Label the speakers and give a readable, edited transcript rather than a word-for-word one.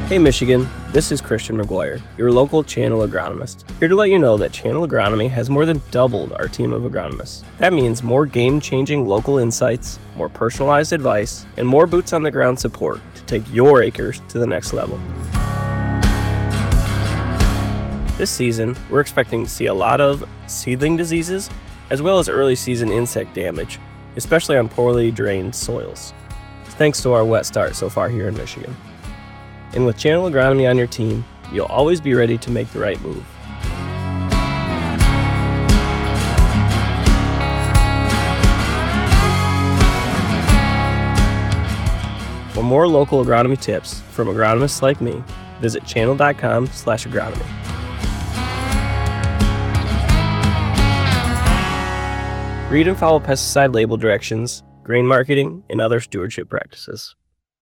Speaker 1: Hey Michigan, this is Christian McGuire, your local channel agronomist, here to let you know that Channel Agronomy has more than doubled our team of agronomists. That means more game-changing local insights, more personalized advice, and more boots-on-the-ground support to take your acres to the next level. This season, we're expecting to see a lot of seedling diseases, as well as early season insect damage, especially on poorly drained soils, thanks to our wet start so far here in Michigan. And with Channel Agronomy on your team, you'll always be ready to make the right move. For more local agronomy tips from agronomists like me, visit channel.com/agronomy. Read and follow pesticide label directions, grain marketing, and other stewardship practices.